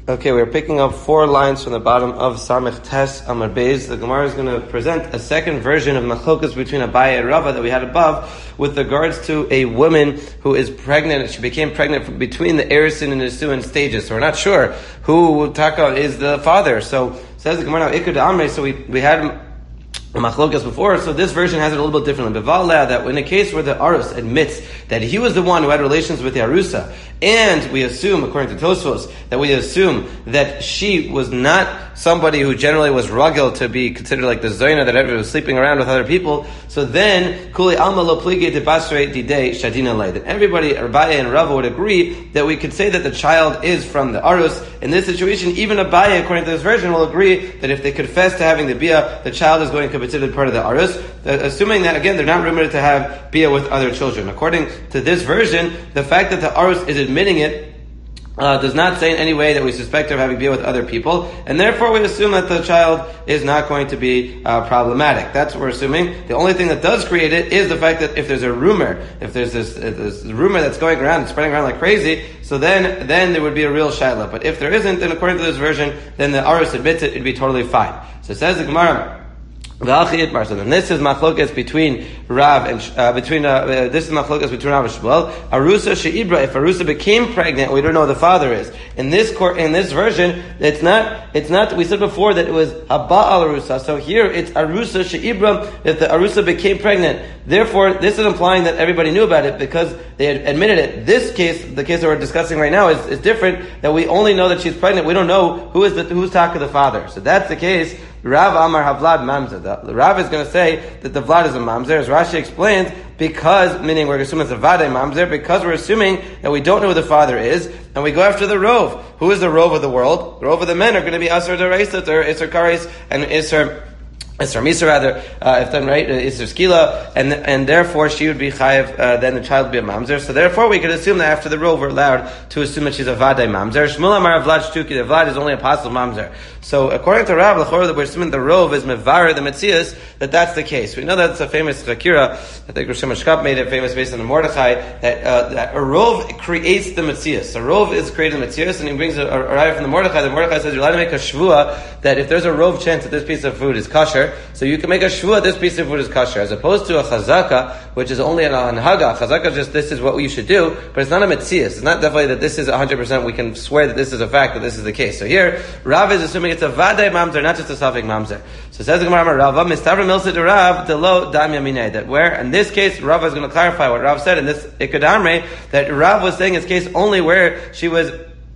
Okay, we're picking up 4 lines from the bottom of Samech Tes Amar Beis. The Gemara is going to present a second version of Machlokas between Abaye and Rava that we had above with regards to a woman who is pregnant. She became pregnant between the Erisin and Nisuin stages. So we're not sure who Taka is the father. So says the Gemara now, Ikud Amre, so we had Machlokas before, so this version has it a little bit differently. That in a case where the Arus admits that he was the one who had relations with the Arusa, and we assume, according to Tosfos, that she was not somebody who generally was rugged to be considered like the Zoyna, that everybody was sleeping around with other people, so then, Kuli Alma lo plige de basre didei shadina lay. Then everybody, Abaye and Rava, would agree that we could say that the child is from the Arus. In this situation, even Abaye, according to this version, will agree that if they confess to having the Bia, the child is going to be considered part of the Arus, assuming that, again, they're not rumored to have Bia with other children. According to this version, the fact that the Arus is admitting it does not say in any way that we suspect her of having Bia with other people, and therefore we assume that the child is not going to be problematic. That's what we're assuming. The only thing that does create it is the fact that if there's a rumor, if there's this rumor that's going around and spreading around like crazy, so then there would be a real shaila. But if there isn't, then according to this version, then the Arus admits it, it'd be totally fine. So it says the Gemara, and this is machlokas between Rav and this is machlokas between Rav and Shmuel. Arusa sheibra. If Arusa became pregnant, we don't know who the father is. In this version, it's not. We said before that it was haba al Arusa. So here it's Arusa sheibra. If the Arusa became pregnant, therefore this is implying that everybody knew about it because they had admitted it. This case, the case that we're discussing right now, is different. That we only know that she's pregnant. We don't know who's Taka the father. So that's the case. Rav Amar Havlad Mamzer. The Rav is going to say that the Vlad is a Mamzer, as Rashi explains, because, meaning we're assuming it's a Vade Mamzer, because we're assuming that we don't know who the father is, and we go after the Rov. Who is the Rov of the world? The Rov of the men are going to be Asar Daraisat, or Isser Kares, and Isser Misa rather, if done right, Isser Skila, and therefore she would be Chayiv, then the child would be a Mamzer. So therefore we could assume that after the Rov we're allowed to assume that she's a Vade Mamzer. Shmuel Amar Vlad Shtuki, the Vlad is only a Apostle Mamzer. So according to Rav, that we're assuming the Rov is Mevar, the Metzias, that's the case. We know that's a famous Chakira. I think Rosh Hashkap made it famous based on the Mordechai, that a Rov creates the Metzias. A Rov is creating the Metzias, and he brings a raya from the Mordechai. The Mordechai says you're allowed to make a Shvua that if there's a Rov chance that this piece of food is kosher, so you can make a shvua this piece of food is kosher, as opposed to a chazaka, which is only an anhaga. Chazaka just this is what you should do, but it's not a metzias. It's not definitely that this is 100%. We can swear that this is a fact, that this is the case. So here, Rav is assuming it's a vadei mamzer, not just a safek mamzer. So says the Gemara, Rava mistavra milsa de Rav delo dam yaminei. That where in this case, Rav is going to clarify what Rav said in this ikadamre, that Rav was saying his case only where she was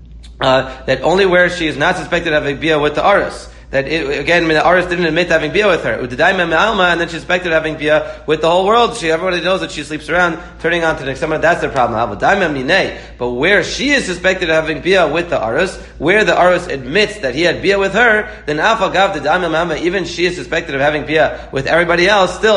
that only where she is not suspected of having bia with the aris. That again, the Aris didn't admit to having bia with her. And then she suspected having bia with the whole world. Everybody knows that she sleeps around, turning on to the extent that's the problem. But where she is suspected of having bia with the Aris, where the Aris admits that he had bia with her, then even she is suspected of having bia with everybody else. Still,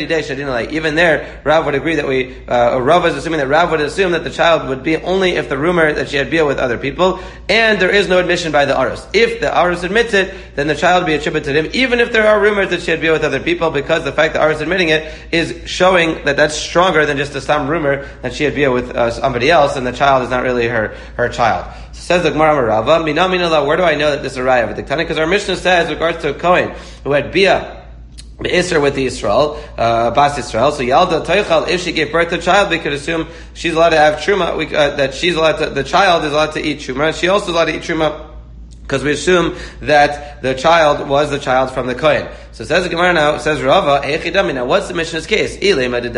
even there, Rav would agree that Rav is assuming that Rav would assume that the child would be only if the rumor that she had bia with other people, and there is no admission by the Aris. If the Aris admits it, then the child will be attributed to him, even if there are rumors that she had bia with other people, because the fact that Aris admitting it is showing that that's stronger than just some rumor that she had bia with somebody else, and the child is not really her child. So says the Gemara Rava, Mina where do I know that this is a raya? Because our Mishnah says, with regards to a Kohen who had bia Isser with the Israel, Bas Israel. So Yalda Teichal, if she gave birth to a child, we could assume she's allowed to have truma. That she's allowed to, the child is allowed to eat truma. She also is allowed to eat truma, because we assume that the child was the child from the Kohen. So it says the Gemara now, says Rava, now what's the Mishnah's case? You're going to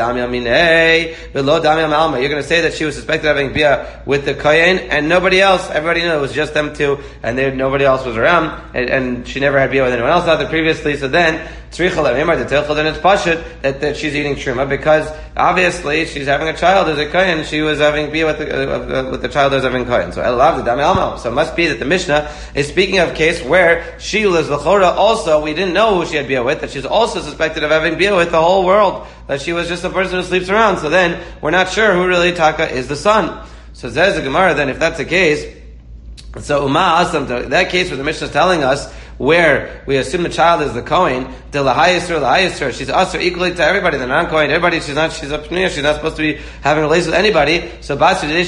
say that she was suspected of having bia with the Kohen and nobody else. Everybody knew it was just them two, and nobody else was around, and she never had bia with anyone else out there previously. So then it's pashut that she's eating truma, because obviously she's having a child as a Kohen. She was having bia with the child as having Kohen. So it must be that the Mishnah is speaking of a case where she was the Chora also. We didn't know who she had bia with, that she's also suspected of having bia with the whole world, that she was just a person who sleeps around. So then we're not sure who really Taka is the son. So says the Gemara, then if that's the case, so Uma Asam, that case where the Mishnah is telling us where we assume the child is the Kohen, the Lahayisr, she's usher equally to everybody, the non-Kohen, everybody, she's not supposed to be having relations with anybody, so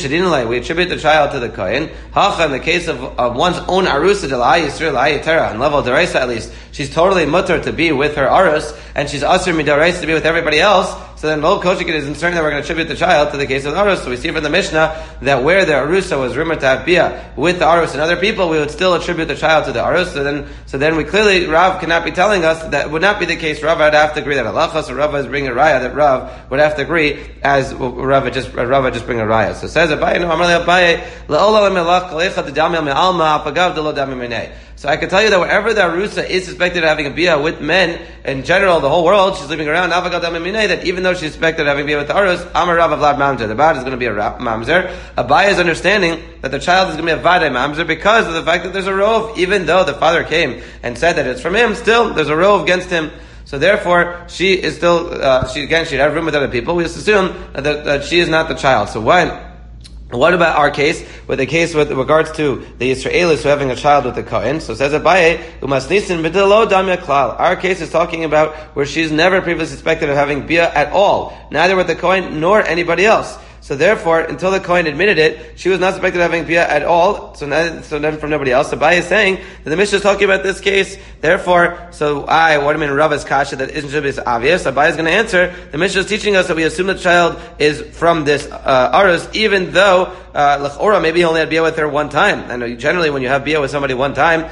we attribute the child to the Kohen. Hacha, in the case of one's own Arusa, the Lahayisr, on level Deraisa at least, she's totally mutter to be with her Arus, and she's usher midaraisa to be with everybody else, so then Lo Koshikid isn't certain that we're going to attribute the child to the case of the Arus. So we see from the Mishnah that where the Arusa was rumored to have Bia with the Arus and other people, we would still attribute the child to the Arus. So then we clearly, Rav cannot be telling us that would not be the case. Rav would have to agree that Allah, so Rav is bringing a raya, that Rav would have to agree as Rav would just bring a raya. So it says, Abaye, no, Amarle Abaye, La'ola Melach, Kalecha, T'damil Me'alma, Apagav, Delo Dami Menei. So I can tell you that wherever the Arusa is suspected of having a Bia with men, in general, the whole world, she's living around, that even though she's suspected of having Bia with the Arus, Amar Rav Vlad Mamzer, the Bad is going to be a Mamzer. Abaye's understanding that the child is going to be a Vadai Mamzer because of the fact that there's a rov, even though the father came and said that it's from him, still, there's a rov against him. So therefore, she is still, she'd have room with other people. We just assume that she is not the child. So what about our case? With regards to the Israelis who are having a child with the Kohen. So it says Abaye, Umasnisin b'delo damya klal. Our case is talking about where she's never previously suspected of having Bia at all. Neither with the Kohen nor anybody else. So therefore, until the Kohen admitted it, she was not suspected of having Bia at all, so then from nobody else. So Abaye is saying that the Mishnah is talking about this case, therefore, what do you mean Rava's kasha that isn't should be obvious? Abaye is going to answer, the Mishnah is teaching us that we assume the child is from this Arus, even though, L'chora, maybe he only had Bia with her one time. And generally when you have Bia with somebody one time,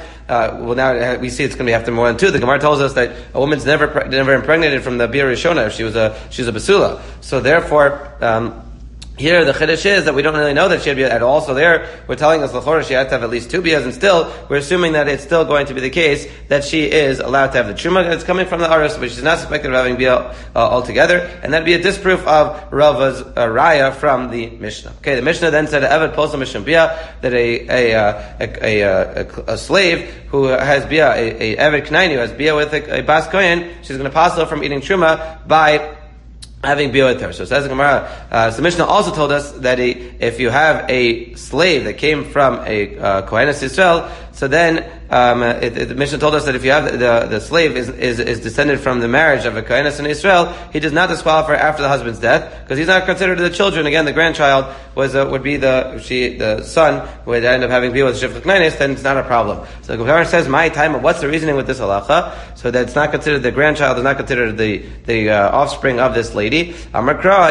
now we see it's going to be after more than two. The Gemara tells us that a woman's never impregnated from the Bia Rishona if she's a Basula. So therefore, here, the chiddush is that we don't really know that she had Bia at all, so there, we're telling us, l'chora, she had to have at least two Bias, and still, we're assuming that it's still going to be the case that she is allowed to have the Truma that's coming from the Arus, but she's not suspected of having Bia altogether, and that'd be a disproof of Rava's raya from the Mishnah. Okay, the Mishnah then said, Eved posel mishum Bia, that a slave who has Bia, a Eved Knaini who has Bia with a Bas Kohen, she's going to pass from eating Truma by having Bia with her. So it says the Gemara, so Mishnah also told us that if you have a slave that came from a Kohenes Yisrael, so then the Mishnah told us that if you have the slave is descended from the marriage of a Kohenes in Israel, he does not disqualify after the husband's death because he's not considered the children. Again, the grandchild would be the son who would end up having Bia with Shifcha Knainis, then it's not a problem. So the Gemara says, "My time." What's the reasoning with this halacha? So that it's not considered the grandchild is not considered the offspring of this lady. That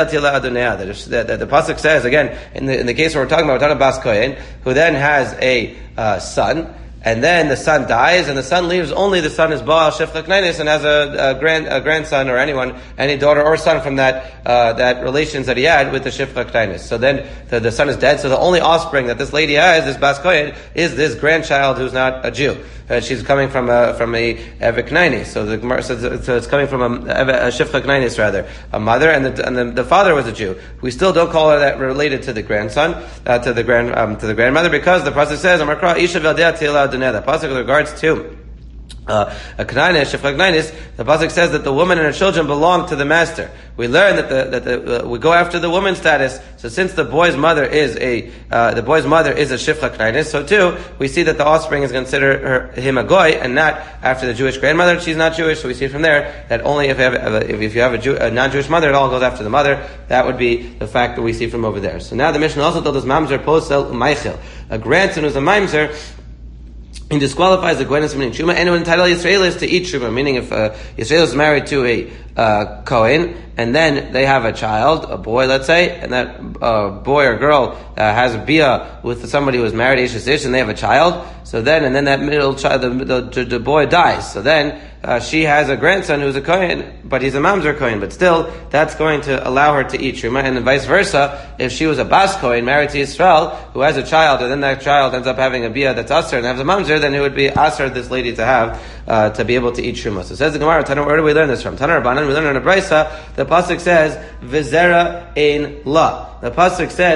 the pasuk says again in the case where we're talking about Bas Kohen, who then has a son, and then the son dies, and the son leaves only the son is Baal Shifcha Knainis and has a grandson or any daughter or son from that relations that he had with the Shifcha Knainis. So then the son is dead, so the only offspring that this lady has, this Bas Kohen, is this grandchild who's not a Jew. She's coming from a Eved Knaini. So it's coming from a Shifcha Knainis rather, a mother, and the father was a Jew. We still don't call her that related to the grandson, to the grandmother, because the pasuk says, "Amakra Isha V'Aldea Tila Duneh." The pasuk with regards to a Knainis, Shifcha Knainis, the pasuk says that the woman and her children belong to the master. We learn that we go after the woman's status. So since the boy's mother is a Shifcha Knainis, so too we see that the offspring is considered him a goy and not after the Jewish grandmother. She's not Jewish, so we see from there that only if you have a non-Jewish mother, it all goes after the mother. That would be the fact that we see from over there. So now the Mishnah also told us mamzer posel umaychil, a grandson who's a mamzer. He disqualifies the Kohenes from eating Truma, and it would entitle Yisraelis to eat Truma, meaning if Yisrael is married to a Kohen, and then they have a child, a boy, let's say, and that boy or girl has a Bia with somebody who is married, Ish, and they have a child, so then that middle child, the boy dies, so then she has a grandson who's a Kohen, but he's a Mamzer Kohen, but still, that's going to allow her to eat Truma, and vice versa, if she was a Bas Kohen married to Yisrael, who has a child, and then that child ends up having a Bia that's Aser, and has a Mamzer, then it would be Aser, this lady, to have, to be able to eat Truma. So it says the Gemara, where do we learn this from? Tanar Rabbanan, we learn in a Brisa, the pasuk says, "V'zera ein la." The pasuk says,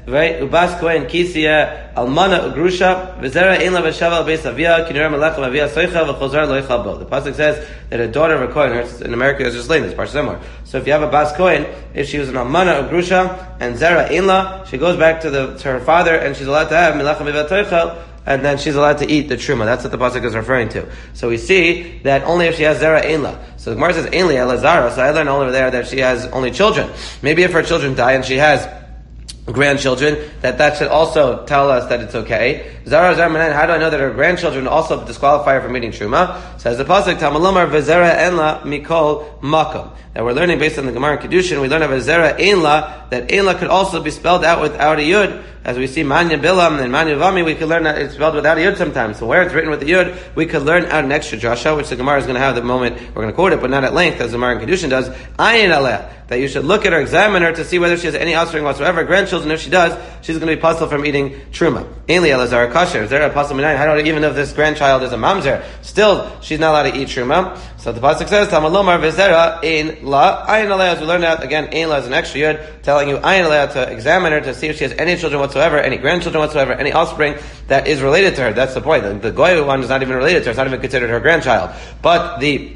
right? Ubas kohen kisiya almana ugrusha v'zera ein la v'shava al beis avia kinera melechem avia soicha v'chozar loicha bo. The pasuk says that a daughter of a kohen, in America is just lame, it's part similar. So if you have a bas kohen, if she was an almana ugrusha and zera ein la, she goes back to her father and she's allowed to have melechem avia soicha, and then she's allowed to eat the truma. That's what the pasuk is referring to. So we see that only if she has zera ein la. So the Gemara says ein li ela zara. So I learned over there that she has only children. Maybe if her children die and she has grandchildren, that should also tell us that it's okay. Zara zara manan. How do I know that her grandchildren also disqualify her from eating truma? Says the pasuk Tamalomar v'zera ein la mikol makom. That we're learning based on the Gemara in Kedushin. We learn of a zera ein la, that ein la could also be spelled out without a yud. As we see Manya Bilam and Manya Vami, we could learn that it's spelled without a yud sometimes. So where it's written with a yud, we could learn out an extra drasha, which the Gemara is going to have the moment we're going to quote it, but not at length, as the Gemara in Kedushin does. Ayin aleh, that you should look at her, examine her to see whether she has any offspring whatsoever, grandchildren. If she does, she's going to be puzzled from eating truma. Ein li elazar kasher. Is there a puzzle minayin? How do I even know if this grandchild is a mamzer? Still, she's not allowed to eat truma. So the pasuk says, Tamalomar v'zera ein la ayin aleh. As we learned out again, ein la is an extra yud, telling you ayin aleh to examine her to see if she has any children whatsoever, any grandchildren whatsoever, any offspring that is related to her. That's the point. The goy one is not even related to her; it's not even considered her grandchild. But the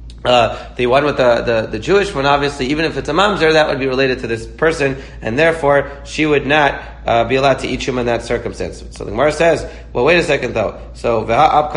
one with the Jewish one, obviously, even if it's a mamzer, that would be related to this person, and therefore she would not be allowed to eat truma in that circumstance. So the Gemara says, well, wait a second though. So but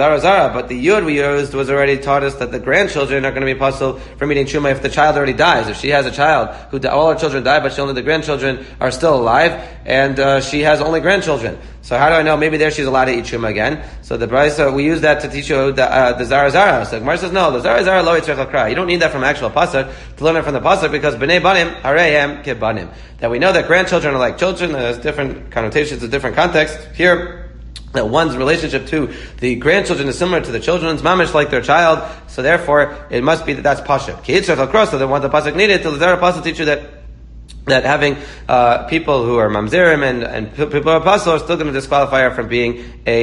the yud we used was already taught us that the grandchildren are going to be puzzled from eating truma if the child already dies. If she has a child who all her children die, but only the grandchildren are still alive, and she has only grandchildren. So how do I know? Maybe there she's allowed to eat truma again. So the brayso, we use that to teach you the zara zara. So the Gemara says, no, the zara zara lo yitzrech l'kra. You don't need that from actual pasuk to learn it from the pasuk, because b'nei banim harehem kebanim. That we know that grandchildren are like children. There's different connotations, a different context here. That one's relationship to the grandchildren is similar to the children's, mamish like their child. So therefore, it must be that's pasuk. Ki yitzrech l'kra. So then what the pasuk needed to the zara pasuk teach you that having people who are mamzerim and people who are apostle are still going to disqualify her from being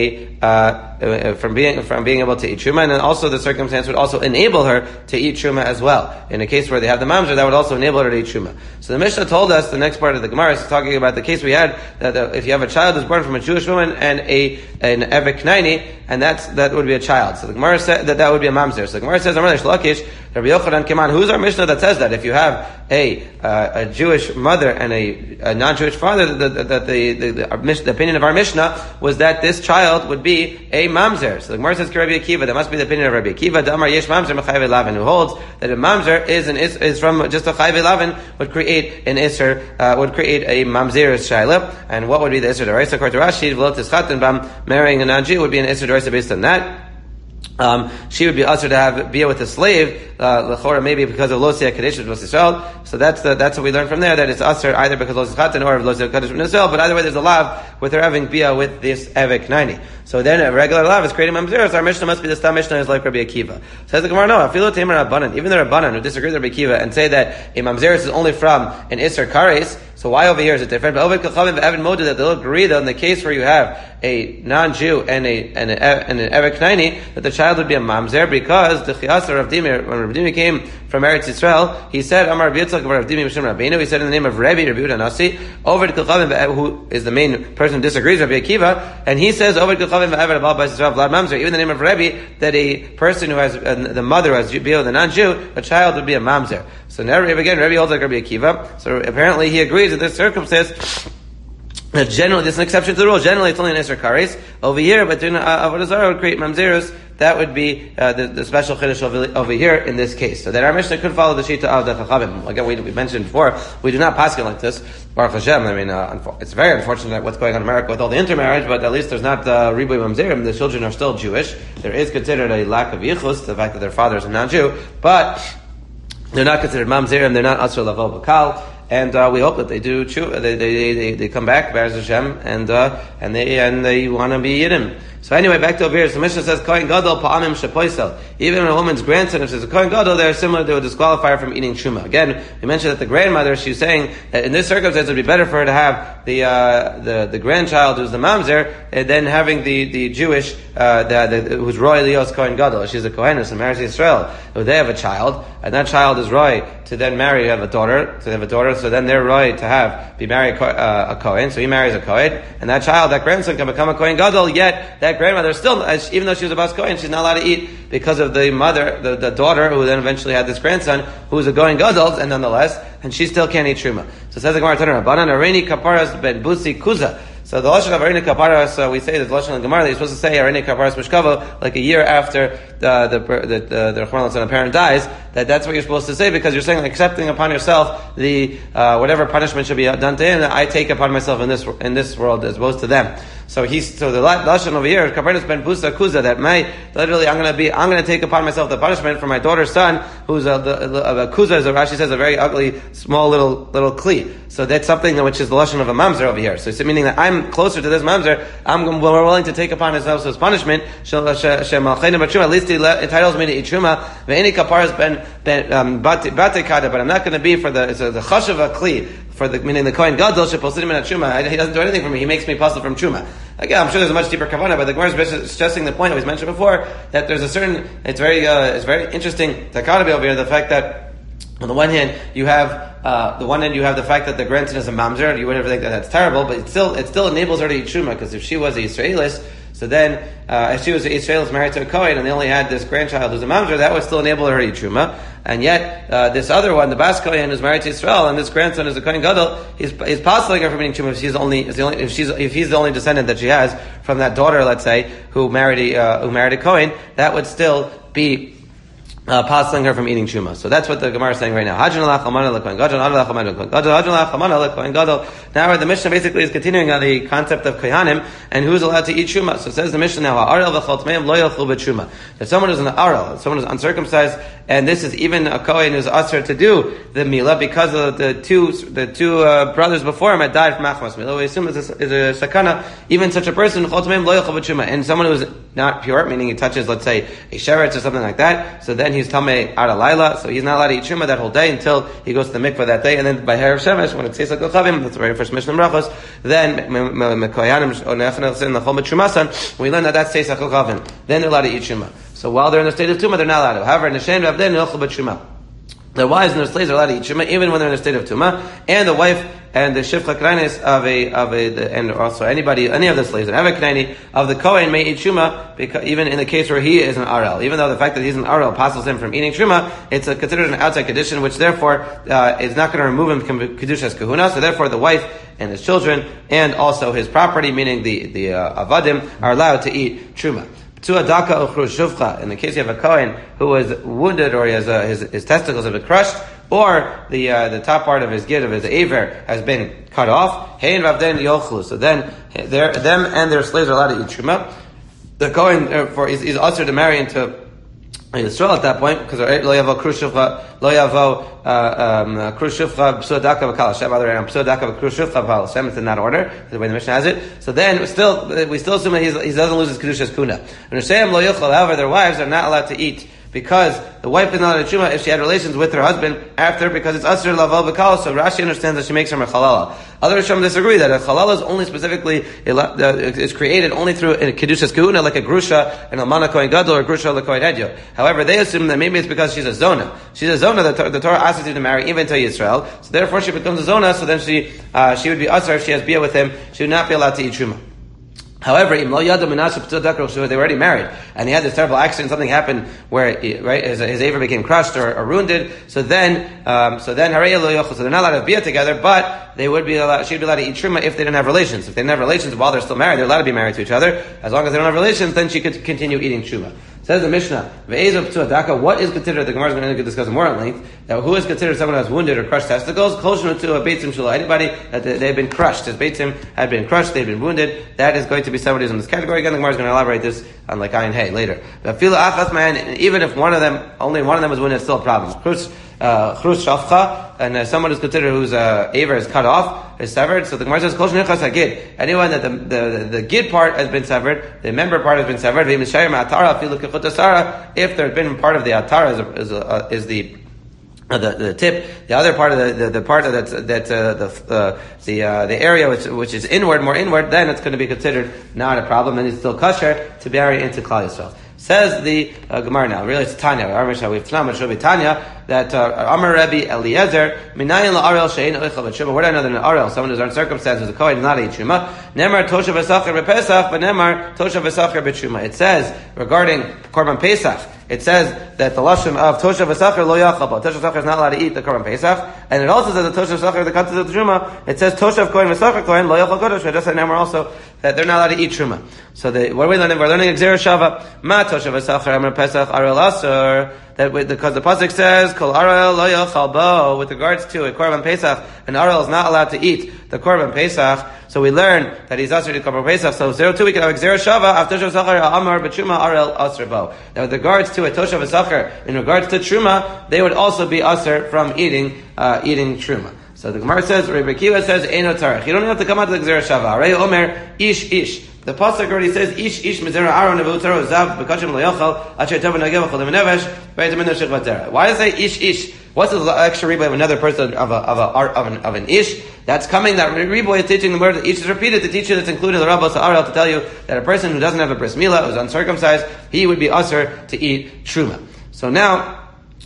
from being able to eat truma, and then also the circumstance would also enable her to eat truma as well. In a case where they have the mamzer, that would also enable her to eat truma. So the Mishnah told us, the next part of the Gemara is talking about the case we had, that if you have a child who's born from a Jewish woman and an Evek Naini, and that would be a child. So the Gemara said that would be a mamzer. So the Gemara says, Rabbi Yochanan Keman, who's our Mishnah that says that if you have a Jewish mother and a non-Jewish father, the opinion of our Mishnah was that this child would be a mamzer. So the Gemara says, Rabbi Akiva, that must be the opinion of Rabbi Akiva, Damar Yesh Mamzer Mechayve Lavin, who holds that a mamzer is from just a Chayve Lavin, would create an Isser, would create a mamzerus shaila. And what would be the Isser D'Oraisa? According to Rashi, V'lo Tischaten Bam, marrying a non-Jew would be an Isser D'Oraisa based on that. She would be usher to have bia with a slave, l'chora, maybe because of losia kadesh of Yisrael. So that's what we learn from there, that it's usher either because of losia chatan or of losia kadesh of Yisrael. But either way, there's a lav with her having bia with this evek 90. So then a regular lav is creating mamzeros. Our Mishnah must be the stam Mishnah is like Rabbi Akiva. Says the Gemara, no, afilo temer rabbanan. Even the rabbanan who disagree with Rabbi Akiva and say that a mamzeros is only from an iser kares. So why over here is it different? But Ovid Kachavim and Evan Moda, that they'll agree that in the case where you have a non-Jew and an Evek Naini, that the child would be a mamzer, because the Chiyasar of Dimir, when Rav Dimi came from Eretz Yisrael, he said, Amar B'yitzchak of Rav Dimi Mishim Rabbeinu, he said in the name of Rabbi Yehuda Nasi, Ovid Kachavim, who is the main person who disagrees, Rabbi Akiva, and he says, Ovid Kachavim Evan Abal B'Yis Yisrael Vlad Mamzer, even the name of Rabbi, that a person who has, the mother who has bia with a non-Jew, a child would be a mamzer. So now again, Rabbi holds like Rabbi Akiva. So apparently he agrees in this circumstance that generally, this is an exception to the rule. Generally, it's only an Isser Kares. Over here, but in Avodah Zarah would create mamzerus. That would be the special chiddush over here in this case. So that our Mishnah could follow the shita of the Chachavim. Again, we mentioned before, we do not paskin like this. Baruch Hashem. I mean, it's very unfortunate what's going on in America with all the intermarriage, but at least there's not ribuy mamzerim. The children are still Jewish. There is considered a lack of yichus, the fact that their father is a non-Jew, but they're not considered mamzerim. They're not asur lavo bakal. And we hope that they do. They come back, Be'ez Hashem, and they want to be Yiddim. So anyway, back to over here. So Mishnah says, Kohen Gadol pa'amim shepoisel. Even when a woman's grandson, if there's a Kohen Gadol, they're similar, they would disqualify her from eating Truma. Again, we mentioned that the grandmother, she's saying that in this circumstance, it would be better for her to have the grandchild who's the mamzer, than having the Jewish, who's Roy Lios Kohen Gadol. She's a Kohen, who's married to Israel. So they have a child, and that child is Roy to then marry, you have a daughter, so then they're right to be married a Kohen, so he marries a Kohen, and that child, that grandson can become a Kohen Gadol, yet that grandmother still, even though she was a Bas Kohen, she's not allowed to eat because of the mother, the daughter, who then eventually had this grandson, who was a Kohen Gadol, and nonetheless, and she still can't eat Truma. So it says the Gemara, Rabbanan, Areini Kaparas Ben Busi Kuza. So the Lashon of Areini Kaparas, we say that the Lashon of Gemara, that you're supposed to say Areini Kaparas Mishkava, like a year after the Rachman LeTzlan parent dies, that's what you're supposed to say, because you're saying, accepting upon yourself the whatever punishment should be done to him, that I take upon myself in this world as opposed to them. So the Lashon over here, Kaparas Ben Busa Kuza, that literally I'm going to take upon myself the punishment for my daughter's son, who's a Kuza, as Rashi says, a very ugly, small little Kli. So that's something which is the Lashon of a Mamzer over here. So it's meaning that I'm closer to this Mamzer, we're willing to take upon ourselves his punishment, at least he entitles me to eat Truma, Ve'eni Kaparas Ben Bate Kada, but I'm not going to be for the Chashav Kli, meaning the Kohen Gadol Sheposidim in a Truma. He doesn't do anything for me. He makes me puzzle from Truma. Again, I'm sure there's a much deeper kavanah, but the Gemara is stressing the point that was mentioned before, that there's it's very interesting dichotomy over here, the fact that on the one hand you have the fact that the grandson is a mamzer. You would never think that that's terrible, but it still enables her to eat Truma, because if she was a Yisraelis, so then, if she was an Israelis married to a Kohen and they only had this grandchild who's a mamzer, that would still enable her to eat Truma. And yet, this other one, the Bas Kohen, who's married to Israel, and this grandson is a Kohen Gadol, he's postulating her from eating Truma if he's the only descendant that she has from that daughter, let's say, who married a Kohen, that would still be postulating her from eating Truma. So that's what the Gemara is saying right now. Now the Mishnah basically is continuing on the concept of Kohanim and who's allowed to eat Truma. So it says the Mishnah now, that someone who's an Arel, someone who's uncircumcised, and this is even a Kohen who's usher to do the Milah because of the two brothers before him had died from Achmas Milah. We assume is a sakana, even such a person, and someone who's not pure, meaning he touches, let's say, a sheretz or something like that, so then he's tamei ad alayla, so he's not allowed to eat Truma that whole day until he goes to the mikvah that day, and then by Herav Shemesh, when it says like Chavim, that's the very first Mishnah in Brachos, then we learn that says like Chavim. Then they're allowed to eat Truma. So while they're in the state of Tumah, they're not allowed to. However, in the Shem Rav, then they'll Truma. Their wives and their slaves are allowed to eat Truma, even when they're in the state of Tumah, and the wife and the Shifcha Krainis and also any of the slaves, and Eva Kraini of the Kohen may eat Truma, because even in the case where he is an Arel. Even though the fact that he's an Arel apostles him from eating Truma, it's considered an outside condition, which therefore is not going to remove him from Kedushas Kahuna, so therefore the wife and his children, and also his property, meaning the Avadim, are allowed to eat Truma. In the case you have a Kohen who was wounded, or he has his testicles have been crushed, or the top part of his gid, of his aver, has been cut off, so then them and their slaves are allowed to eat Truma. The Kohen is also to marry into Yisrael at that point, because lo yavo krushivcha psudaka v'kal Hashem, other than psudaka v'krushivcha v'kal Hashem. It's in that order, the way the Mishnah has it. So then, we still assume that he doesn't lose his kedushas kuna. And Hashem lo yochel, however, their wives are not allowed to eat, because the wife is not allowed to Truma if she had relations with her husband after, because it's asur lavo v'kal. So Rashi understands that she makes her a chalala. Other Rishonim disagree that a chalala is only specifically is created only through a kedushas kahuna, like a grusha and a almana kohen gadol or grusha lekohen hedyo. However, they assume that maybe it's because she's a zona. She's a zona that the Torah asks her to marry even to Yisrael. So therefore, she becomes a zona. So then she would be asur if she has bia with him. She would not be allowed to eat Truma. However, they were already married, and he had this terrible accident. Something happened where his aver became crushed or wounded. So then so they're not allowed to be together, but she'd be allowed to eat Truma if they didn't have relations. If they didn't have relations while they're still married, they're allowed to be married to each other. As long as they don't have relations, then she could continue eating Truma. Says the Mishnah, what is considered, the Gemara is going to discuss more at length, that who is considered someone who has wounded or crushed testicles? Anybody that they've been crushed, his beitzim had been crushed, they've been wounded, that is going to be somebody who's in this category. Again, the Gemara is going to elaborate this on like Ayin Hey later. But even if only one of them was wounded, it's still a problem. Chrus shafcha, and someone who's considered whose aver is cut off, is severed. So the Gemara says, Kol shenichas hagid. Anyone that the gid part has been severed, the member part has been severed. If there had been part of the atara is the tip, the other part of the part that's the area which is more inward, then it's going to be considered not a problem, and it's still kosher to marry into Klal Yisrael. Says the Gemara now. Really, it's Tanya. We have Tanam, it should be Tanya. That Amar Rebbe Eliezer Minayin la'arel she'ein oichel b'truma. Where do I know that an arel, someone who's uncircumcised, is a kohen, not a truma? Nemar toshav v'sacher b'pesach, but nemar toshav v'sacher b'truma. It says regarding Korban Pesach, it says that the lashon of toshav v'sacher lo yachal ba. Toshav v'sacher is not allowed to eat the Korban Pesach, and it also says that toshav v'sacher, the concept of the truma, it says toshav kohen v'sacher kohen lo yachal kodesh. I just said nemar also that they're not allowed to eat truma. So what are we learning? We're learning Gzera Shava. Ma toshav v'sacher amar pesach arel aser. That because the pasuk says kol arel lo yachal bo, with regards to a Korban Pesach, an arel is not allowed to eat the Korban Pesach. So we learn that he's aser to Korban Pesach. So 02 we can have Gzera Shava after toshav v'sacher amar b'truma arel aser bo. Now with regards to a toshav v'sacher, in regards to truma, they would also be aser from eating truma. So the Gemara says, Rebbe Kiva says, Eino tarech. You don't have to come out to the Gzera Shava. Arei Omer, ish ish. The pasuk already says, ish ish mizera aron nevutaro zav b'kachim loyochal asher tov v'nagev v'chol v'nevesh v'etam in shich v'tzera. Why does it say ish ish? What's the extra riboy of another person of an ish? That's coming. That riboy is teaching the word that ish is repeated to teach you that's included in the Rabbos Ha'arel to tell you that a person who doesn't have a bris milah, who's uncircumcised, he would be usher to eat truma. So now.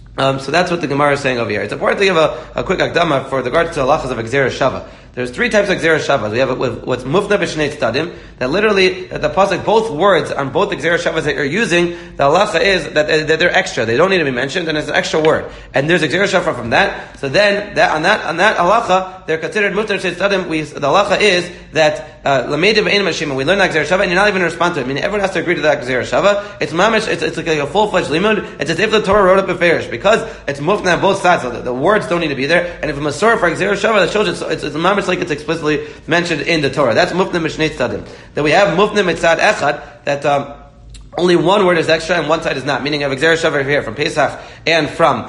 So that's what the Gemara is saying over here. It's important to give a quick akdama for regards to the halachas of Gzera Shava. There's three types of Gzera Shavas. We have what's mufna b'shnei tzadim, that literally, that the pasuk, both words on both the Gzera Shavas that you're using, the halacha is that they're extra. They don't need to be mentioned, and it's an extra word. And there's a Gzera Shava from that. So then, on that halacha, they're considered mufna b'shnei tzadim. The halacha is that, lameidim v'ein mashima, we learn that Gzera Shava, and you're not even respond to it. I mean, everyone has to agree to that Gzera Shava. It's mamish, it's like a full-fledged limud. It's as if the Torah wrote it beferish, because it's mufna on both sides, so the words don't need to be there. And if a Masorah for Gzera Shava, that shows it's mamish like it's explicitly mentioned in the Torah. That's mufna mishnei tzadim. Then we have mufna mitzad echad, that only one word is extra and one side is not. Meaning, I have Gzera Shava here from Pesach and from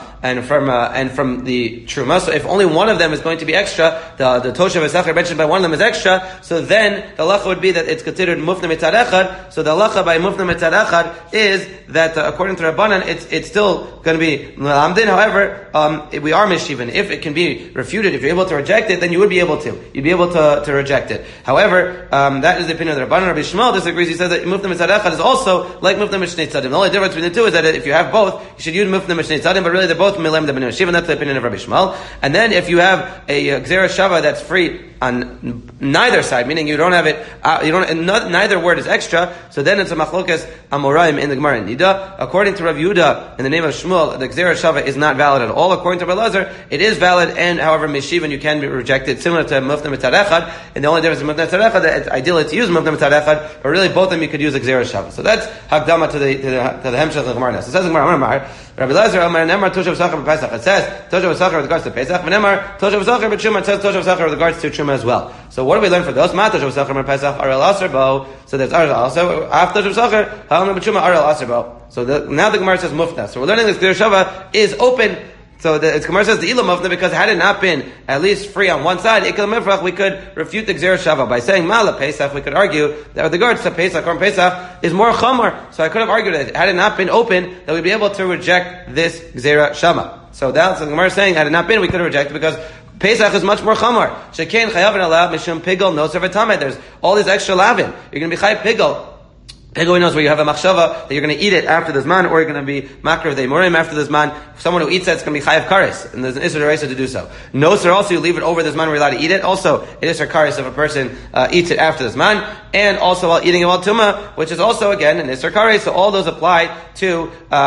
the Truma. So if only one of them is going to be extra, the toshav v'sacher mentioned by one of them is extra. So then the halacha would be that it's considered mufna mitzad echad. So the halacha by mufna mitzad echad is that according to Rabbanan, it's still going to be melamdin. However, we are mishivan. If it can be refuted, if you're able to reject it, then you would be able to. You'd be able to reject it. However, that is the opinion of the Rabbanan. Rabbi Shmuel disagrees. He says that mufna mitzad echad is also like mufna mishnei tzadim. The only difference between the two is that if you have both, you should use mufna mishnei tzadim, but really they're both milem the b'nei shiva. That's the opinion of Rabbi Shmuel. And then if you have a Gzera Shava that's free on neither side, meaning you don't have it, neither word is extra, so then it's a machlokas amoraim in the Gemara in Nida. According to Rav Yehuda, in the name of Shmuel, the Gzera Shava is not valid at all. According to Rabbi Elazar, it is valid, and however, mishivan, you can be rejected, similar to mufna mitzad echad, and the only difference in mufna mitzad echad, that it's ideal to use mufna mitzad echad, but really both of them you could use a Gzera Shava. So that's hakdama to the hemshech of the Gemara. So it says the Gemara, Rabbi Elazar, Amar Nemar toshav v'sacher b'Pesach. It says toshav v'sacher with regards to Pesach. Nemar toshav v'sacher b'Truma. It says toshav v'sacher with regards to Truma as well. So what do we learn for those? Ma toshav v'sacher b'Pesach arel aser bo. So there's arel also after toshav v'sacher ha'amar b'Truma arel aser bo. So now the Gemara says mufna. So we're learning this Gzera Shava is open. So the Gemara says the ilam mufna, because had it not been at least free on one side, ikal mifrach, we could refute the Gzera Shava by saying Mala Pesach. We could argue that with regards to Pesach, Korban Pesach is more chamor. So I could have argued that had it not been open, that we'd be able to reject this Gzera Shava. So that's the Gemara is saying, had it not been, we could have rejected because Pesach is much more chamor. Shekain chayav ala mishum pigel noser v'tameh. There's all these extra lavin. You're going to be chayav pigel. Pigel knows where you have a machshava that you're going to eat it after this man, or you're going to be makar v'deimorim after this man. Someone who eats that, it's going to be chayav kares, and there's an isur d'oraisa to do so. Noser also, you leave it over this man, we're allowed to eat it. Also, it is kares if a person eats it after this man, and also while eating it while tuma, which is also again an isur kares. So all those apply to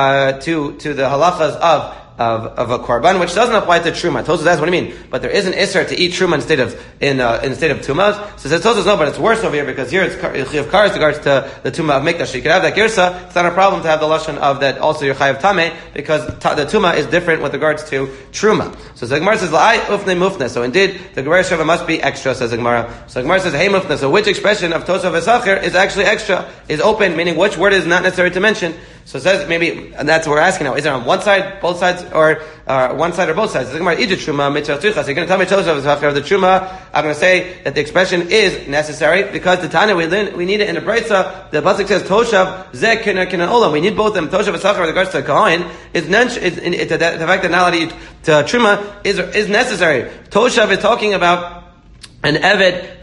the halachas of a korban, which doesn't apply to truma. Tosfos says, what do you mean? But there is an isser to eat truma instead of tumas. So says Tosfos, no, but it's worse over here because here it's chayav kares regards to the tuma of mikdash. So you could have that girsa. It's not a problem to have the lashon of that also your chayav tameh, because the tuma is different with regards to truma. So the Gemara says la'ai ufnei mufna. So indeed the Gzera Shava must be extra, says the Gemara. So the Gemara says hey mufna. So which expression of toshav v'sacher is actually extra, is open, meaning which word is not necessary to mention. So it says maybe, and that's what we're asking now, is it on one side, both sides, or one side or both sides? So you're going to tell me toshav v'sacher of the truma. I'm going to say that the expression is necessary because the Tanya we need it in the Breitza. The pasuk says toshav zeh kina olam. We need both of them. Toshav v'sacher with regards to kohen is the fact that not allowed to eat truma is necessary. Toshav is talking about an Eved,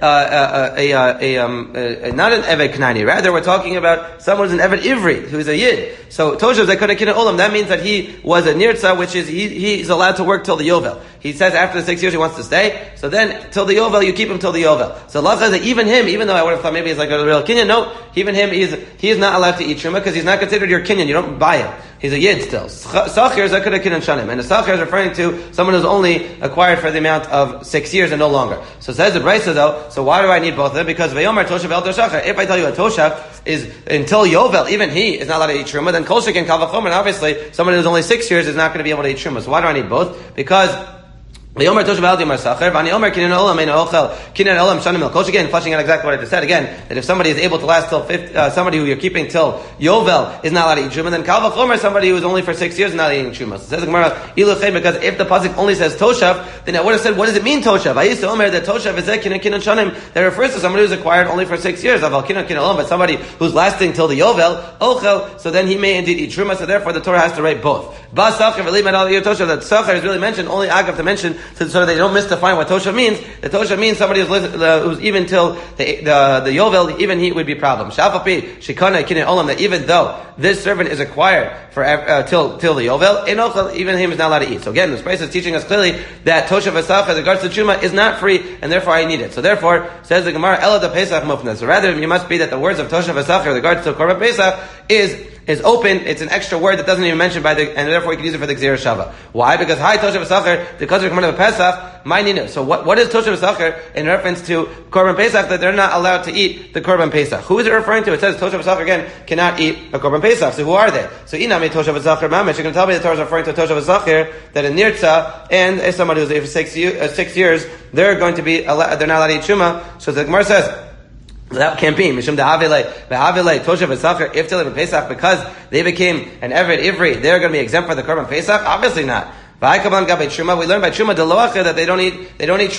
not an Eved Knani. Rather, we're talking about someone who's an Eved Ivri, who's a Yid. So, Toshav Zakona Kina Olam, that means that he was a Nirtza, which is, he's allowed to work till the Yovel. He says after the 6 years he wants to stay, so then, till the Yovel, you keep him till the Yovel. So Allah says that even him, even though I would have thought maybe he's like a real Kinyan, no, even him, he is not allowed to eat Truma, because he's not considered your Kinyan, you don't buy him. He's a Yid still. Sachir Zakona Kina Shanim. And the Sachir is referring to someone who's only acquired for the amount of 6 years and no longer. So it says the Brisa though, so why do I need both of them? Because Vayomar Toshav El Toshachar. If I tell you a Toshav is until Yovel, even he is not allowed to eat Truma, then Kol Shekin Kal V'chomer, and obviously someone who's only 6 years is not going to be able to eat Truma. So why do I need both? Because V'yomer Toshav El Yomar Sachar, V'ani Omer Kinan Olam Ein Ochel, Kinan Olam Shanim El Kol Shekin, fleshing out exactly what I just said again, that if somebody is able to last till 50, somebody who you're keeping till Yovel is not allowed to eat Truma, then Kal V'chomer, somebody who is only for 6 years is not eating Truma. So it says the Gemara, Iluchei, because if the pasuk only says Toshav, then I would have said, what does it mean Toshav? I used to Omer that Toshav is Kinan Shanim, that refers to somebody who's acquired only for 6 years, Aval Kinan Olam, but somebody who's lasting till the Yovel, Ochel, so then he may indeed eat Truma, so therefore the Torah has to write both. Ba Sachar V'li Medal Yir Toshav, that Sachar is really mentioned, only Agav to mention, so that they don't define what Toshav means. The Toshav means somebody who's even till the Yovel, even he would be problem. Shafapi Shikana Kinan Olam, that even though this servant is acquired for till the Yovel, even him is not allowed to eat. So again, this price is teaching us clearly that Toshav Asaf as regards to Truma is not free, and therefore I need it. So therefore, says the Gemara, Ela da Pesach Mufna. So rather, it must be that the words of Toshav Asaf with regards to Korban Pesach is open. It's an extra word that doesn't even mention and therefore we can use it for the Gzera Shava. Why? Because Hi Toshav Asachar, because of the command of Pesach, my ninu. So what is Toshav Asachar in reference to Korban Pesach, that they're not allowed to eat the Korban Pesach? Who is it referring to? It says Toshav Asachar again cannot eat a Korban Pesach. So who are they? So Inami Toshav Asachar Mamish. You're going to tell me the Torah is referring to Toshav Asachar, that a Nirtza and somebody who's there for 6 years, they're going to be allowed, they're not allowed to eat Shuma. So the Gemara says, that can't be. Mishum de'havilei Toshav Asachar iftilim Pesach, because they became an Eved Ivri, they're going to be exempt for the Korban Pesach? Obviously not. We learn by Truma that they don't eat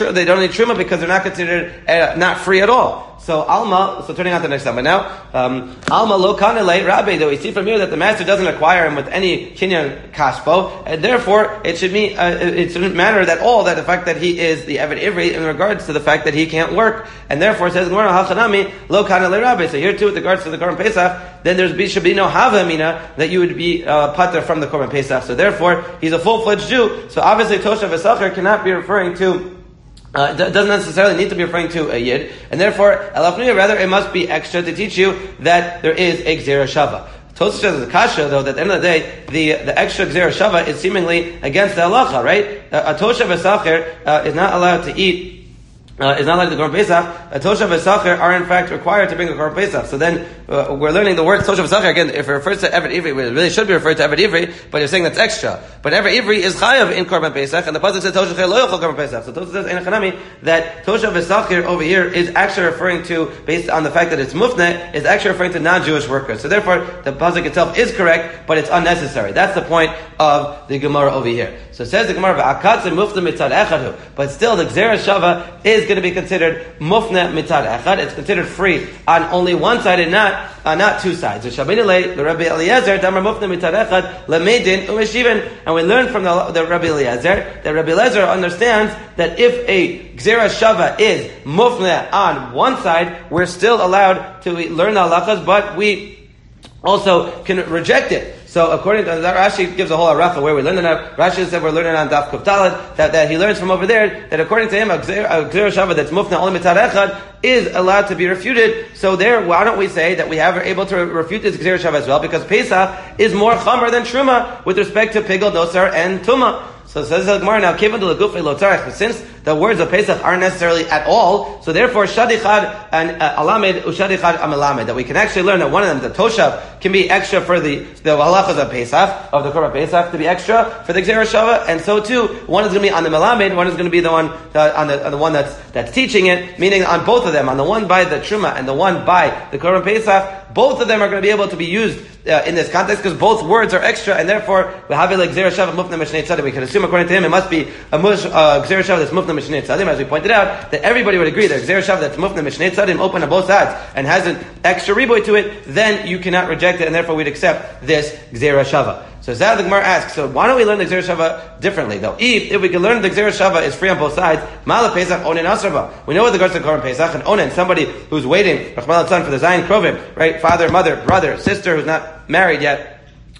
Truma because they're not considered not free at all. So Alma, so turning on to the next time. But now, Alma lo kanele Rabbi, that we see from here that the master doesn't acquire him with any kinyan kashpo, and therefore it shouldn't matter at all that the fact that he is the Eved Ivri in regards to the fact that he can't work, and therefore it says Hachanami lo kanele Rabbi. So here too, with regards to the Korban Pesach, then should be no havamina that you would be pater from the Korban Pesach. So therefore, he's a full-fledged Jew. So obviously, Toshav Asachar cannot be referring to. Doesn't necessarily need to be referring to a Yid, and therefore, rather it must be extra to teach you that there is a Gzera Shava. Tosha says the kasha, though, that at the end of the day, the extra Gzera Shava is seemingly against the halacha, right? A Toshav Asachar is not allowed to eat. Is not like the Korban Pesach. A Toshav Asachar are in fact required to bring a Korban Pesach. So then we're learning the word Toshav Asachar again. If it refers to Eved Ivri, it really should be referred to Eved Ivri, but you're saying that's extra. But Eved Ivri is chayav in Korban Pesach, and the pasuk says Toshav lo yochel Korban Pesach. So Toshav says Ein Chanami that Toshav Asachar over here is actually referring to, based on the fact that it's mufne, is actually referring to non-Jewish workers. So therefore, the pasuk itself is correct, but it's unnecessary. That's the point of the Gemara over here. So it says the Gemara, V'akatz mufne mitzad echadu, but still the Gzera Shava is going to be considered mufne mitzad echad. It's considered free on only one side and not two sides. The Rabbi Eliezer, Damar mufne mitzad echad lemedin umeshiven, and we learn from the Rabbi Eliezer that Rabbi Eliezer understands that if a Gzera Shava is mufne on one side, we're still allowed to learn the halachas, but we also can reject it. So according to that, Rashi gives a whole halacha where we learn that. Rashi said we're learning on Daf Kuf Daled that he learns from over there that according to him a Gzera Shava that's mufna only mitzad echad is allowed to be refuted. So there, why don't we say that we are able to refute this Gzera Shava as well? Because Pesach is more chamer than Truma with respect to Pigel, Nosar, and Tuma. So it says the Gemara now, Kevin de Lagufei Lo Tzarech, but since the words of Pesach aren't necessarily at all, so therefore Shadichad and Alamed Ushadichad Amelamed, that we can actually learn that one of them, the Toshav, can be extra for the halachas of Pesach, of the Korban Pesach, to be extra for the Gzera Shava, and so too, one is going to be on the Melamed, one is going to be the one on the one that's teaching it, meaning on both of them, on the one by the Truma and the one by the Korban Pesach, both of them are going to be able to be used in this context because both words are extra, and therefore we have it like Gzera Shava mufna mishnei tzadim. We can assume according to him it must be a Gzera Shava that's mufna mishnei tzadim, as we pointed out that everybody would agree that Gzera Shava that's mufna mishnei tzadim open on both sides and hasn't extra riboy to it, then you cannot reject it, and therefore we'd accept this Gzeira Shava. So Zad the Gemara asks, so why don't we learn the Gzeira Shava differently though? If we can learn the Gzeira Shava is free on both sides, Mala Pesach Onen Asraba. We know with regards to Korban Pesach, and Onen, somebody who's waiting, Rachman al-Tzan, for the Zayin Krovim, right? Father, mother, brother, sister who's not married yet,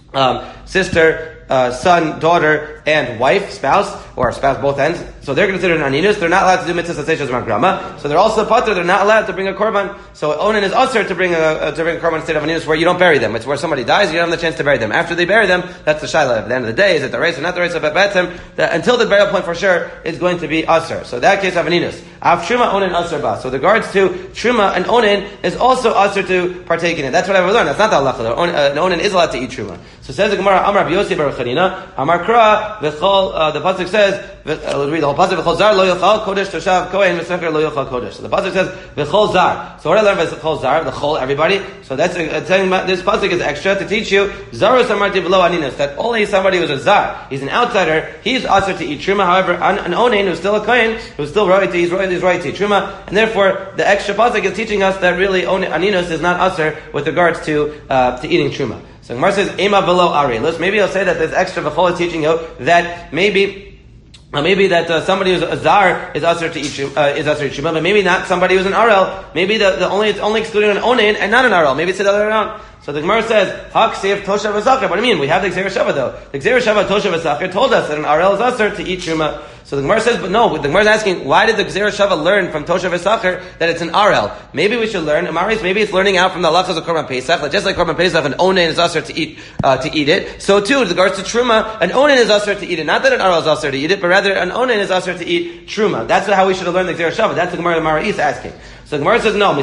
sister, son, daughter, and wife, spouse, or spouse both ends. So they're considered an aninus. They're not allowed to do mitzvahs asechas margrama. So they're also pater. They're not allowed to bring a korban. So onen is usher to bring a korban instead of aninus, where you don't bury them. It's where somebody dies, you don't have the chance to bury them. After they bury them, that's the shaila. At the end of the day, is it the race or not the race of betem? Until the burial point for sure is going to be usher. So that case of aninus. Av truma onen usher ba. So the regards to truma and onen is also usher to partake in it. That's what I've learned. That's not the halacha. An onen is allowed to eat truma. So says the Gemara, Amar B'Yossi Bar Chanina, Amar Kra v'chol. The pasuk says, let's read the whole pasuk. V'chol zar lo yochal kodesh toshav kohen v'sefer lo yochal kodesh. So the pasuk says v'chol zar. So what I learned by v'chol zar, the chol everybody. So that's telling this pasuk is extra to teach you zarus amarti v'lo aninus, that only somebody who's a zar, he's an outsider, he's also to eat truma. However, an onen who's still a kohen, who's still royalty, he's right to eat truma, and therefore the extra pasuk is teaching us that really aninus is not usher with regards to eating truma. So Gemara says, Ema below Arielus. Maybe he'll say that this extra v'chol is teaching you that maybe that somebody who's a zar is usher to eat truma, but maybe not somebody who's an arel. Maybe it's only excluding an onen and not an arel. Maybe it's the other way around. So the Gemara says, Hak seif toshav v'sacher. What do you mean? We have the Gzeira Shava though. The Gzeira Shava toshav v'sacher told us that an arel is usher to eat truma. So the Gemara says, but no, the Gemara is asking, why did the Gzeira Shava learn from Toshav v'sacher that it's an arel? Maybe we should learn, Amaris, maybe it's learning out from the halachas of Korban Pesach, that just like Korban Pesach, an onen is usher to eat it. So too, with regards to truma, an onen is usher to eat it. Not that an arel is usher to eat it, but rather an onen is usher to eat truma. That's how we should have learned the Gzeira Shava. That's the Gemara Mara is asking. So the Gemara says, no,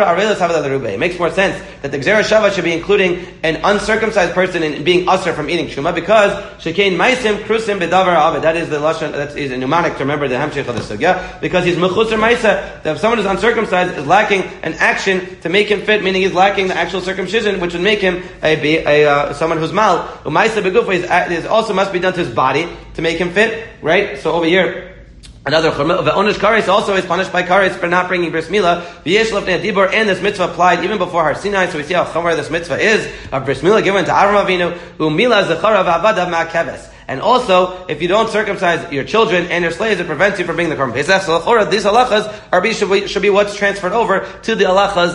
it makes more sense that the Gzeira Shava should be including an uncircumcised person in being usher from eating truma, because shekain maisim krusim bedavar aved. That is the lashon. That is a mnemonic to remember the hamshich of the sugya. Because he's mechusar maisa. That if someone is uncircumcised is lacking an action to make him fit, meaning he's lacking the actual circumcision, which would make him someone who's mal. Umaisa begufa is also must be done to his body to make him fit. Right. So over here, another chumrah, the onish kares also is punished by kares for not bringing bris milah. V'yesh lefnei dibur, and this mitzvah applied even before Har Sinai. So we see how chumrah this mitzvah is of bris milah given to Avram Avinu. U'milah zechara v'avada ma'keves. And also, if you don't circumcise your children and your slaves, it prevents you from bringing the Korban Pesach. So these halachas should be what's transferred over to the halachas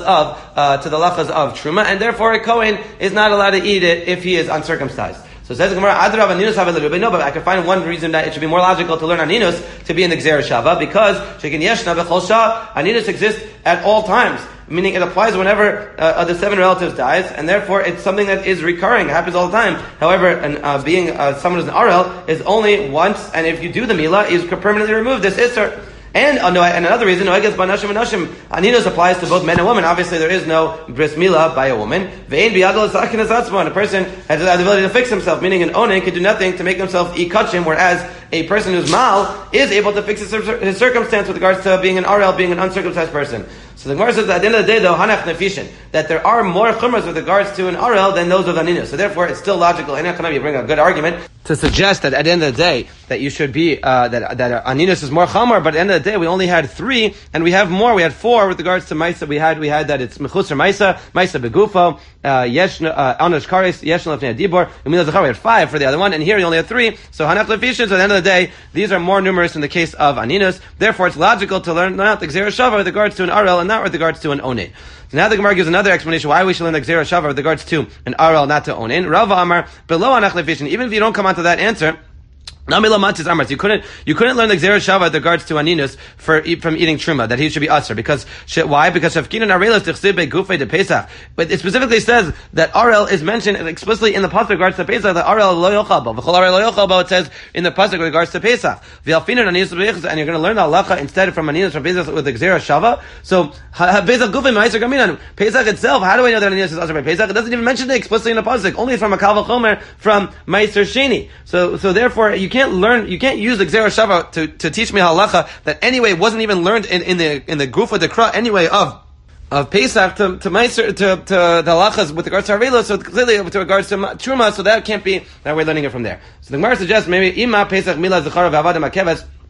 of truma, and therefore a kohen is not allowed to eat it if he is uncircumcised. So says the Gemara, Adrav Aninus have a little bit. No, but I can find one reason that it should be more logical to learn Aninus to be in the Gzeira Shava, because Shekin Yeshna B'chol Shah, Aninus exists at all times. Meaning it applies whenever the 7 relatives dies, and therefore it's something that is recurring, it happens all the time. However, being someone who's an Arel is only once, and if you do the Milah, you can permanently remove this Isser. And another reason, Aninus applies to both men and women. Obviously, there is no bris milah by a woman. And a person has the ability to fix himself, meaning an onen can do nothing to make himself eat kachim, whereas a person who's mal is able to fix his circumstance with regards to being an arel, being an uncircumcised person. So the Gemara says that at the end of the day, though, hanach nefishin, that there are more chumras with regards to an arel than those of aninus. So therefore, it's still logical. And you bring a good argument to suggest that at the end of the day, that you should be that aninus is more chamar. But at the end of the day, we only had 3, and we have more. We had 4 with regards to maisa. We had that it's mechusar maisa begufo, onish kares, yeshna lefnei dibor, umila zachar. We had 5 for the other one, and here we only had 3. So hanach nefishin. So at the end of the day, these are more numerous in the case of aninus. Therefore, it's logical to learn out the Gzeira Shava with regards to an arel and not with regards to an onen. So now the Gemara gives another explanation why we should learn the Gzeira Shava with regards to an arel, not to onen. Rava Amar below hanach nefishin. Even if you don't come onto that answer, you couldn't learn the Gzeira Shava with regards to aninus from eating truma, that he should be usher. Because why? Because Shavkin and Arelas tichsib begufei de Pesach. But it specifically says that Arel is mentioned explicitly in the pasuk with regards to Pesach. That Arel lo yochal bo. V'chol Arel lo yochal bo. It says in the pasuk with regards to Pesach. V'alfinu aninus b'yichus, and you're going to learn the halacha instead from aninus from Pesach with the Gzeira Shava. So Pesach gufei ma'aser gaminan. Pesach itself. How do I know that aninus is usher by Pesach? It doesn't even mention it explicitly in the pasuk. Only from a kal v'chomer from ma'aser sheni. So therefore you can't use the Gzeira Shava to teach me halacha that anyway wasn't even learned in the Gufa Dekra anyway of Pesach to the halachas with regards to Arela, so clearly with regards to Truma, so that can't be that we're learning it from there. So the Gemara suggests maybe Ima Pesach Mila Zechara V'Avada Makeves.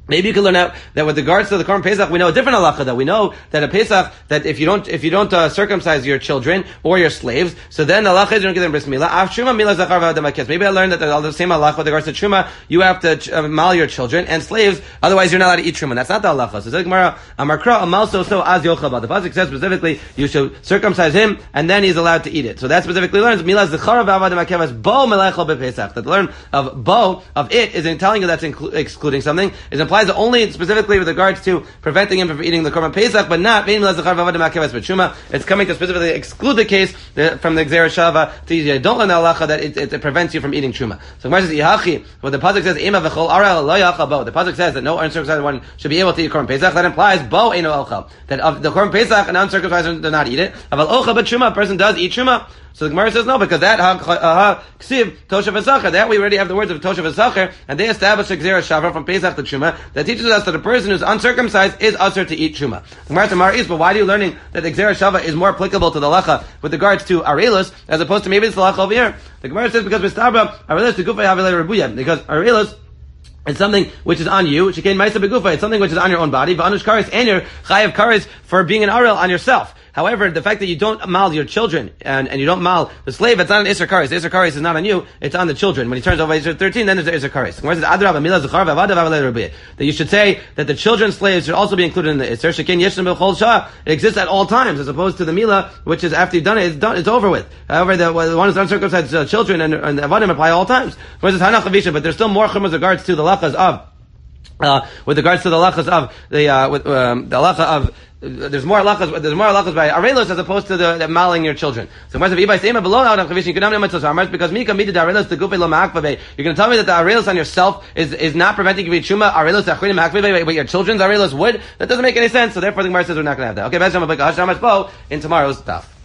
Maybe you can learn out that with regards to the Korban Pesach, we know a different halacha. That we know that a Pesach, that if you don't circumcise your children or your slaves, so then the halacha is you don't give them bris milah. Af truma milah zachar v'adam hakes. Maybe I learned that the same halacha with regards to truma, you have to mal your children and slaves. Otherwise, you're not allowed to eat truma. That's not the halacha. So says Gemara, Amarkra amal so az yochel. The pasuk says specifically you should circumcise him and then he's allowed to eat it. So that specifically learns milah zachar v'adam hakes bo melechel bepesach. That the learn of bo of it is in telling you that's excluding something. It implies that only specifically with regards to preventing him from eating the Korban Pesach, but not it's coming to specifically exclude the case from the Gzera Shava to eat. Don't learn the halacha that it prevents you from eating truma. So Gemara says, Ihachi, what the pasuk says, Ema v'chol ara lo yacha bo. The pasuk says that no uncircumcised one should be able to eat Korban Pesach. That implies bo eino elcha. That of the Korban Pesach, an uncircumcised one does not eat it. Aval ocha but truma, a person does eat truma. So the Gemara says no, because that ksiv toshav v'sacher, that we already have the words of toshav v'sacher, and they establish a Gzera Shava from Pesach to truma that teaches us that a person who's uncircumcised is usher to eat truma. The Gemara Tamar is, but why are you learning that the Gzera Shava is more applicable to the halacha with regards to Arelus as opposed to maybe it's the halacha over here? The Gemara says because Mistabra Arelus to Gufay Havilei Rebuya, because Arelus it's something which is on you. It's something which is on your own body. V'anush kares, and your chayav kares for being an arel on yourself. However, the fact that you don't mal your children and you don't mal the slave, it's not an Isser Kares. The Isser Kares is not on you, it's on the children. When he turns over age 13, then there's the Isser Kares. That you should say that the children's slaves should also be included in the Isser. It exists at all times, as opposed to the Mila, which is after you've done it, it's over with. However, the one who's uncircumcised children and the Avadim apply all times. But there's still more chum with regards to the lachas of with regards to the lachas of the halacha of there's more halachas by arelos as opposed to the maling your children. So because Mika mita the arelos the gufe lo ma'akvabe. You're going to tell me that the arelos on yourself is not preventing you from truma. Arelos achrinim ma'akvabe, but your children's arelos would. That doesn't make any sense. So therefore the Gemara says we're not going to have that. Okay, in tomorrow's daf.